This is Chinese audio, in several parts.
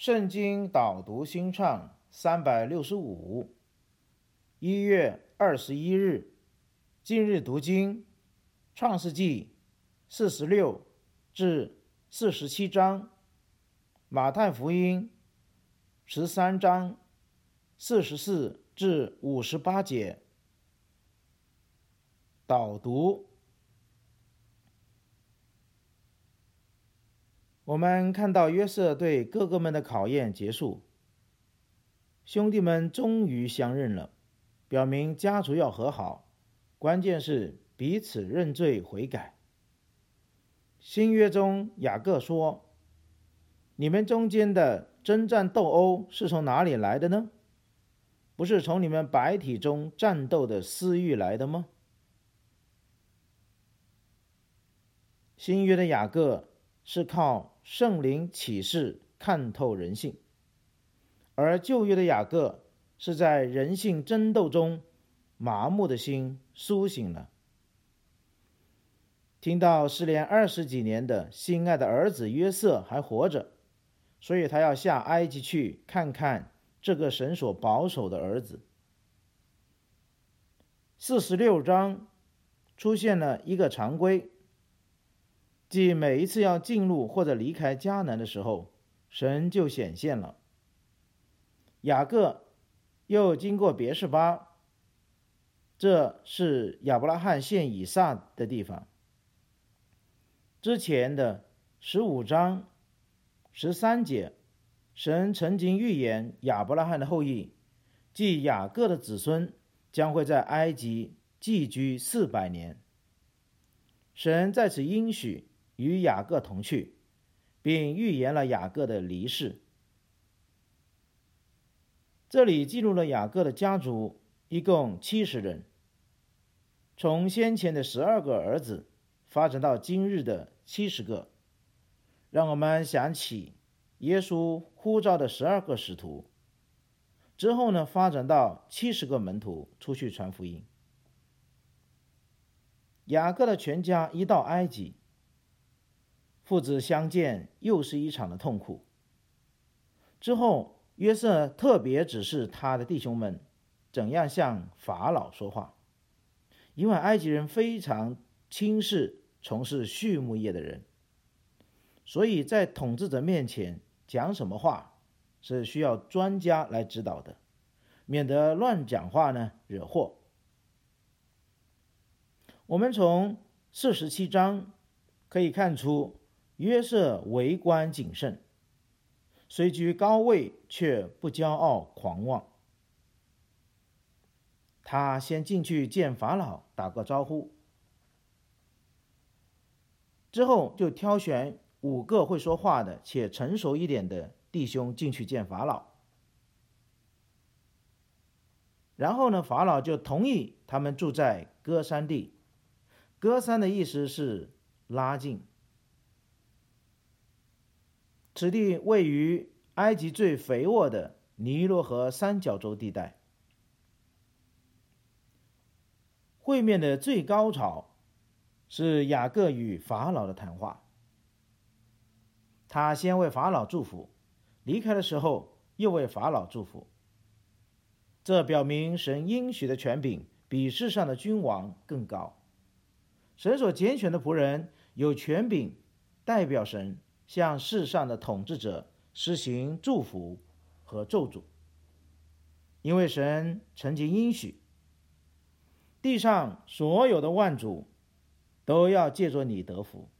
圣经导读新唱365， 1月21日，今日读经，创世纪46至47章，马太福音13章44至58节。导读，我们看到约瑟对哥哥们的考验结束，兄弟们终于相认了，表明家族要和好，关键是彼此认罪悔改。新约中雅各说，你们中间的征战斗殴是从哪里来的呢？不是从你们百体中战斗的私欲来的吗？新约的雅各是靠圣灵启示看透人性，而旧约的雅各是在人性争斗中麻木的心苏醒了。听到失联20几年的心爱的儿子约瑟还活着，所以他要下埃及去看看这个神所保守的儿子。46章出现了一个常规，即每一次要进入或者离开迦南的时候，神就显现了。雅各又经过别是巴，这是亚伯拉罕献以撒的地方。之前的15章13节，神曾经预言亚伯拉罕的后裔，即雅各的子孙，将会在埃及寄居400年。神在此应许与雅各同去，并预言了雅各的离世。这里记录了雅各的家族一共70人，从先前的12个儿子发展到今日的70个，让我们想起耶稣呼召的12个使徒，之后呢，发展到70个门徒出去传福音。雅各的全家一到埃及，父子相见又是一场的痛苦。之后约瑟特别指示他的弟兄们怎样向法老说话，因为埃及人非常轻视从事畜牧业的人，所以在统治者面前讲什么话是需要专家来指导的，免得乱讲话呢惹祸。我们从47章可以看出，约瑟为官谨慎，虽居高位却不骄傲狂妄。他先进去见法老打个招呼，之后就挑选5个会说话的且成熟一点的弟兄进去见法老。然后呢，法老就同意他们住在歌珊地。歌珊的意思是拉近，此地位于埃及最肥沃的尼罗河三角洲地带。会面的最高潮是雅各与法老的谈话。他先为法老祝福，离开的时候又为法老祝福。这表明神应许的权柄比世上的君王更高。神所拣选的仆人有权柄代表神向世上的统治者施行祝福和咒诅，因为神曾经应许，地上所有的万族都要借着你得福。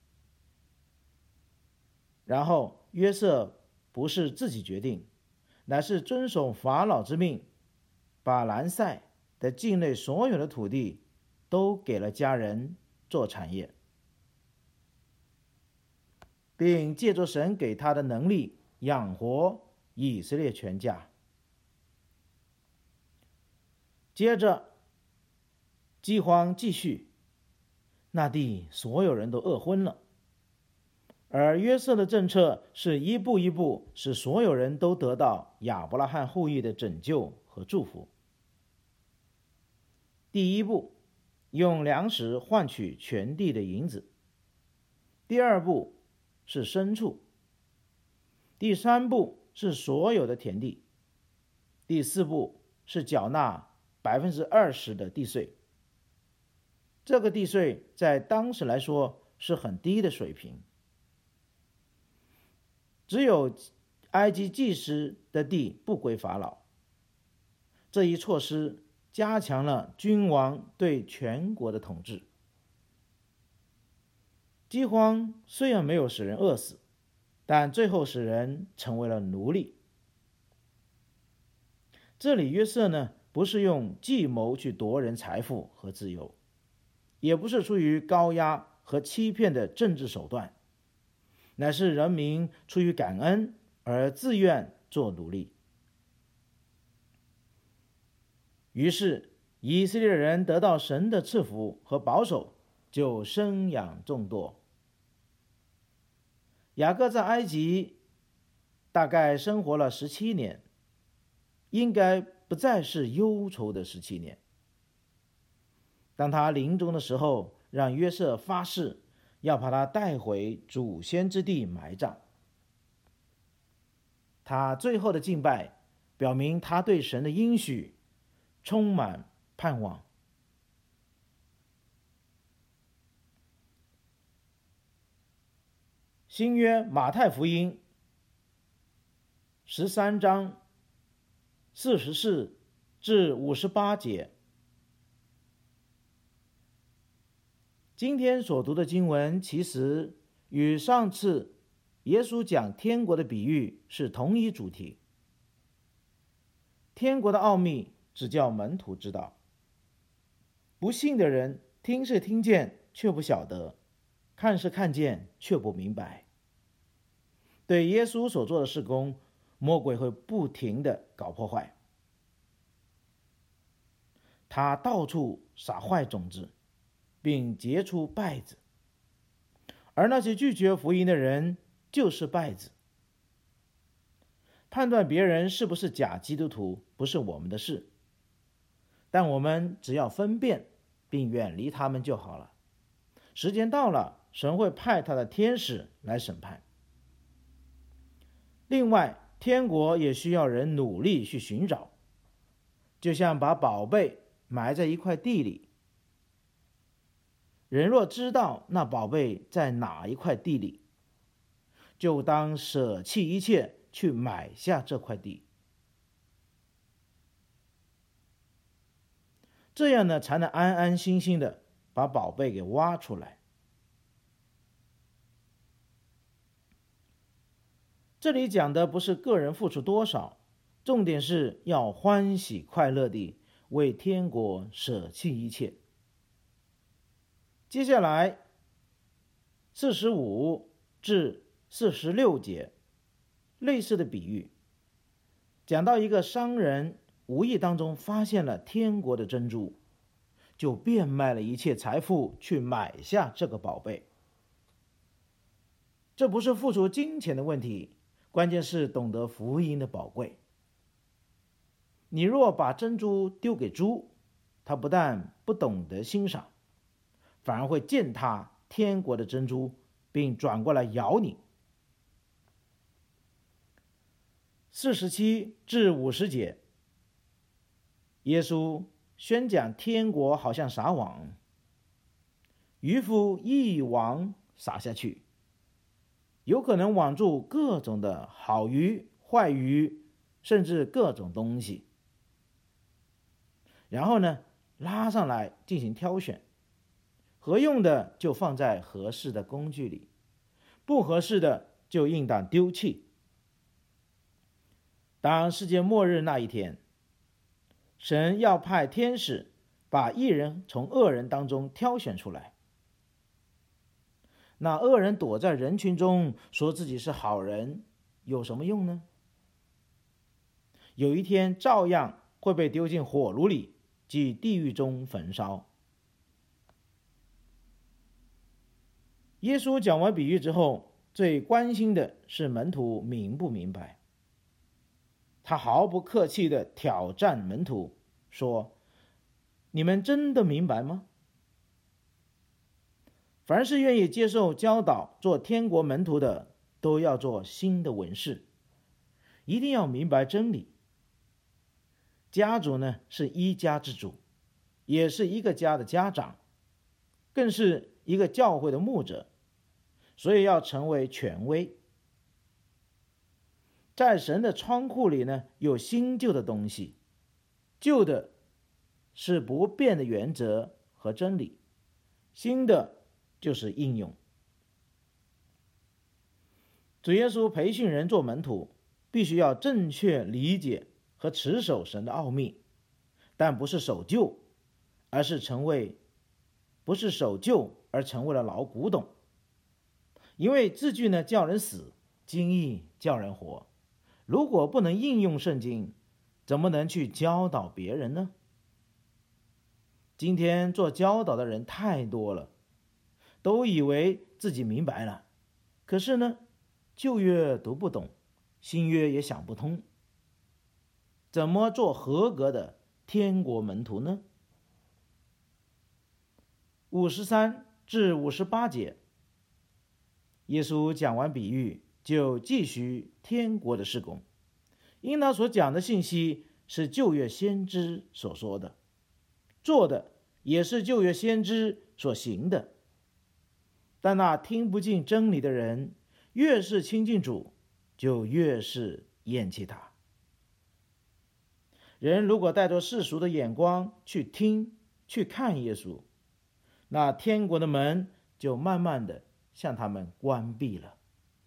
然后约瑟不是自己决定，乃是遵守法老之命，把兰塞的境内所有的土地都给了家人做产业，并借着神给他的能力养活以色列全家。接着饥荒继续，那地所有人都饿昏了，而约瑟的政策是一步一步使所有人都得到亚伯拉罕后裔的拯救和祝福。第一步，用粮食换取全地的银子。第二步是牲畜。 第3步是所有的田地，第4步是缴纳20%的地税。这个地税在当时来说是很低的水平，只有埃及祭司的地不归法老。这一措施加强了君王对全国的统治。饥荒虽然没有使人饿死，但最后使人成为了奴隶。这里约瑟呢，不是用计谋去夺人财富和自由，也不是出于高压和欺骗的政治手段，乃是人民出于感恩而自愿做奴隶。于是以色列人得到神的赐福和保守，就生养众多。雅各在埃及大概生活了17年，应该不再是忧愁的17年。当他临终的时候，让约瑟发誓要把他带回祖先之地埋葬。他最后的敬拜表明他对神的应许充满盼望。新约马太福音13章44至58节。今天所读的经文其实与上次耶稣讲天国的比喻是同一主题。天国的奥秘只叫门徒知道，不信的人听是听见却不晓得，看是看见却不明白。对耶稣所做的事工，魔鬼会不停地搞破坏，他到处撒坏种子，并结出稗子，而那些拒绝福音的人就是稗子。判断别人是不是假基督徒不是我们的事，但我们只要分辨并远离他们就好了。时间到了，神会派他的天使来审判。另外，天国也需要人努力去寻找，就像把宝贝埋在一块地里，人若知道那宝贝在哪一块地里，就当舍弃一切去买下这块地。这样呢，才能安安心心的把宝贝给挖出来。这里讲的不是个人付出多少，重点是要欢喜快乐地为天国舍弃一切。接下来45至46节，类似的比喻，讲到一个商人无意当中发现了天国的珍珠，就变卖了一切财富去买下这个宝贝。这不是付出金钱的问题，关键是懂得福音的宝贵。你若把珍珠丢给猪，它不但不懂得欣赏，反而会践踏天国的珍珠，并转过来咬你。47至50节，耶稣宣讲天国好像撒网，渔夫一网撒下去，有可能网住各种的好鱼、坏鱼，甚至各种东西。然后呢，拉上来进行挑选，合用的就放在合适的工具里，不合适的就应当丢弃。当世界末日那一天，神要派天使把义人从恶人当中挑选出来。那恶人躲在人群中说自己是好人，有什么用呢？有一天照样会被丢进火炉里，即地狱中焚烧。耶稣讲完比喻之后，最关心的是门徒明不明白。他毫不客气地挑战门徒，说：你们真的明白吗？凡是愿意接受教导做天国门徒的， 都要做新的文士，一定要明白真理。家主呢，是一家之主，也是一个家的家长，更是一个教会的牧者，所以要成为权威。在神的仓库里呢，有新旧的东西，旧的是不变的原则和真理，新的就是应用。主耶稣培训人做门徒，必须要正确理解和持守神的奥秘，但不是守旧，而是不是守旧而成为了老古董。因为字句呢叫人死，经义叫人活。如果不能应用圣经，怎么能去教导别人呢？今天做教导的人太多了，都以为自己明白了，可是呢，旧约读不懂，新约也想不通，怎么做合格的天国门徒呢？53至58节，耶稣讲完比喻，就继续天国的事工。因他所讲的信息是旧约先知所说的，做的也是旧约先知所行的。但那听不进真理的人，越是亲近主，就越是厌弃他。人如果带着世俗的眼光去听、去看耶稣，那天国的门就慢慢的向他们关闭了。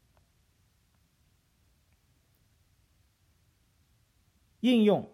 应用，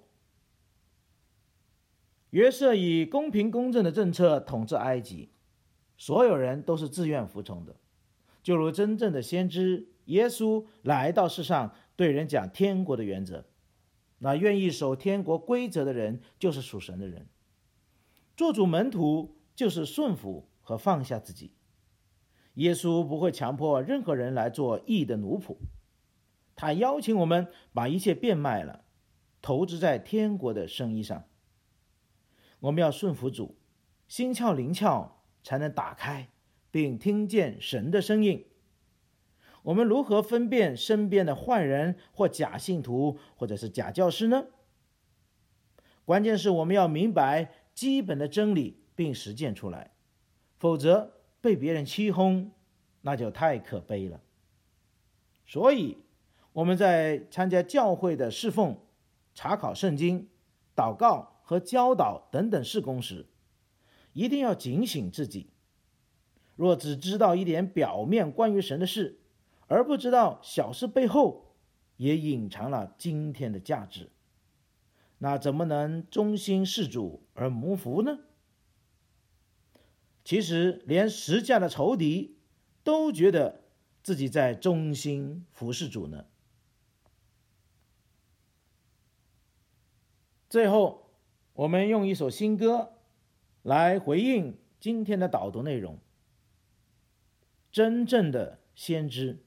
约瑟以公平公正的政策统治埃及，所有人都是自愿服从的，就如真正的先知耶稣来到世上，对人讲天国的原则。那愿意守天国规则的人，就是属神的人。做主门徒就是顺服和放下自己。耶稣不会强迫任何人来做义的奴仆，他邀请我们把一切变卖了，投资在天国的生意上。我们要顺服主，心窍灵窍才能打开，并听见神的声音。我们如何分辨身边的坏人或假信徒或者是假教师呢？关键是我们要明白基本的真理并实践出来，否则被别人欺哄，那就太可悲了。所以我们在参加教会的侍奉、查考圣经、祷告和教导等等事工时，一定要警醒自己。若只知道一点表面关于神的事，而不知道小事背后也隐藏了今天的价值，那怎么能忠心事主而蒙福呢？其实连十架的仇敌都觉得自己在忠心服侍主呢。最后，我们用一首新歌来回应今天的导读内容。真正的先知。